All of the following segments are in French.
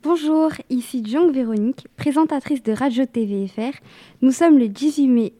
Bonjour, ici Jung Véronique, présentatrice de Radio TVFR. Nous sommes le 18 mai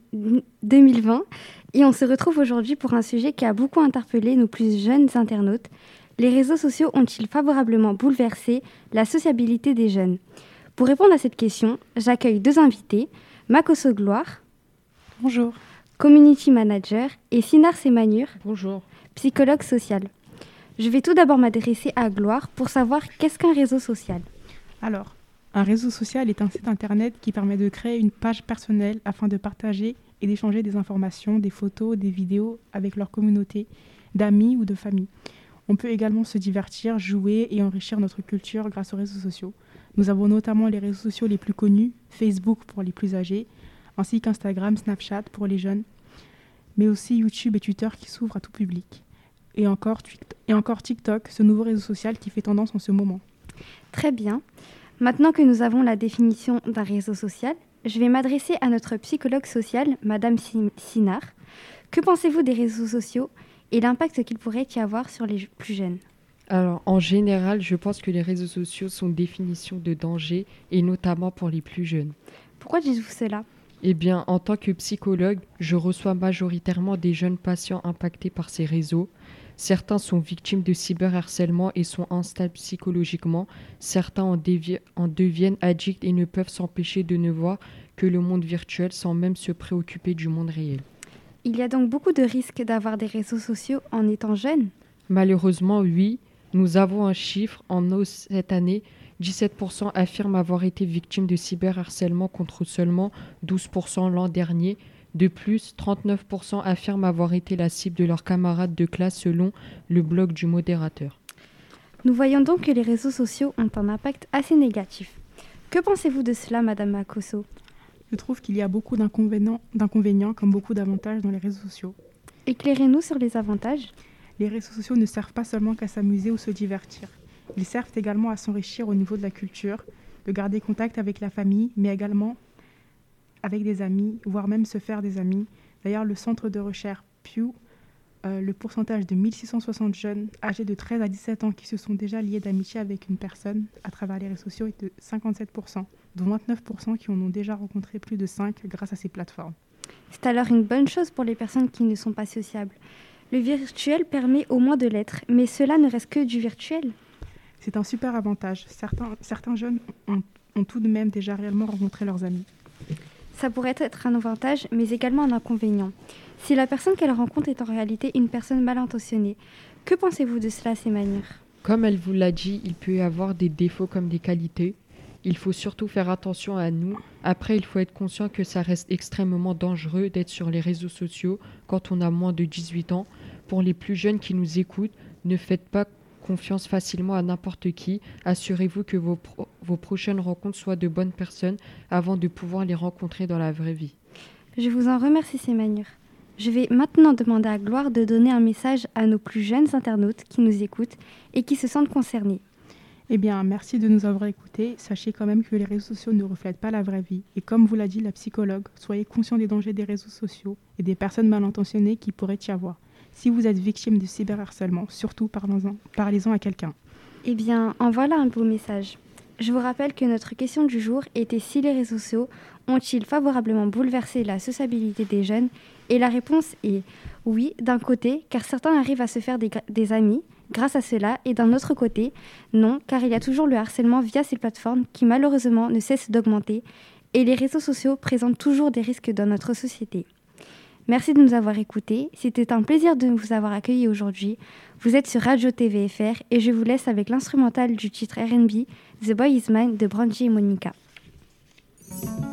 2020 et on se retrouve aujourd'hui pour un sujet qui a beaucoup interpellé nos plus jeunes internautes. Les réseaux sociaux ont-ils favorablement bouleversé la sociabilité des jeunes? Pour répondre à cette question, j'accueille deux invités, Makoso Gloire. Bonjour. Community Manager, et Sinar Semanur. Bonjour. Psychologue social. Je vais tout d'abord m'adresser à Gloire pour savoir qu'est-ce qu'un réseau social. Alors, un réseau social est un site internet qui permet de créer une page personnelle afin de partager et d'échanger des informations, des photos, des vidéos avec leur communauté d'amis ou de famille. On peut également se divertir, jouer et enrichir notre culture grâce aux réseaux sociaux. Nous avons notamment les réseaux sociaux les plus connus, Facebook pour les plus âgés, ainsi qu'Instagram, Snapchat pour les jeunes, mais aussi YouTube et Twitter qui s'ouvrent à tout public. Et encore TikTok, ce nouveau réseau social qui fait tendance en ce moment. Très bien. Maintenant que nous avons la définition d'un réseau social, je vais m'adresser à notre psychologue social, Madame Sinar. Que pensez-vous des réseaux sociaux et l'impact qu'ils pourraient y avoir sur les plus jeunes? Alors, en général, je pense que les réseaux sociaux sont une définition de danger, et notamment pour les plus jeunes. Pourquoi dites-vous cela? Eh bien, en tant que psychologue, je reçois majoritairement des jeunes patients impactés par ces réseaux. Certains sont victimes de cyberharcèlement et sont instables psychologiquement. Certains en deviennent addicts et ne peuvent s'empêcher de ne voir que le monde virtuel sans même se préoccuper du monde réel. Il y a donc beaucoup de risques d'avoir des réseaux sociaux en étant jeune? Malheureusement, oui. Nous avons un chiffre en hausse cette année. 17% affirment avoir été victimes de cyberharcèlement contre seulement 12% l'an dernier. De plus, 39% affirment avoir été la cible de leurs camarades de classe selon le blog du modérateur. Nous voyons donc que les réseaux sociaux ont un impact assez négatif. Que pensez-vous de cela, Madame Makoso? Je trouve qu'il y a beaucoup d'inconvénients comme beaucoup d'avantages dans les réseaux sociaux. Éclairez-nous sur les avantages. Les réseaux sociaux ne servent pas seulement qu'à s'amuser ou se divertir. Ils servent également à s'enrichir au niveau de la culture, de garder contact avec la famille, mais également avec des amis, voire même se faire des amis. D'ailleurs, le centre de recherche Pew, le pourcentage de 1660 jeunes âgés de 13 à 17 ans qui se sont déjà liés d'amitié avec une personne à travers les réseaux sociaux est de 57%, dont 29% qui en ont déjà rencontré plus de 5 grâce à ces plateformes. C'est alors une bonne chose pour les personnes qui ne sont pas sociables. Le virtuel permet au moins de l'être, mais cela ne reste que du virtuel. C'est un super avantage. Certains jeunes ont tout de même déjà réellement rencontré leurs amis. Ça pourrait être un avantage, mais également un inconvénient. Si la personne qu'elle rencontre est en réalité une personne mal intentionnée, que pensez-vous de cela, Semanur? Comme elle vous l'a dit, il peut y avoir des défauts comme des qualités. Il faut surtout faire attention à nous. Après, il faut être conscient que ça reste extrêmement dangereux d'être sur les réseaux sociaux quand on a moins de 18 ans. Pour les plus jeunes qui nous écoutent, ne faites pas confiance facilement à n'importe qui. Assurez-vous que vos prochaines rencontres soient de bonnes personnes avant de pouvoir les rencontrer dans la vraie vie. Je vous en remercie, Semanur. Je vais maintenant demander à Gloire de donner un message à nos plus jeunes internautes qui nous écoutent et qui se sentent concernés. Eh bien, merci de nous avoir écoutés. Sachez quand même que les réseaux sociaux ne reflètent pas la vraie vie. Et comme vous l'a dit la psychologue, soyez conscients des dangers des réseaux sociaux et des personnes mal intentionnées qui pourraient y avoir. Si vous êtes victime de cyberharcèlement, surtout parlez-en à quelqu'un. Eh bien, en voilà un beau message. Je vous rappelle que notre question du jour était si les réseaux sociaux ont-ils favorablement bouleversé la sociabilité des jeunes? Et la réponse est oui, d'un côté, car certains arrivent à se faire des amis grâce à cela, et d'un autre côté, non, car il y a toujours le harcèlement via ces plateformes qui malheureusement ne cesse d'augmenter, et les réseaux sociaux présentent toujours des risques dans notre société. Merci de nous avoir écoutés. C'était un plaisir de vous avoir accueillis aujourd'hui. Vous êtes sur Radio TVFR et je vous laisse avec l'instrumental du titre R&B The Boy Is Mine de Brandy et Monica.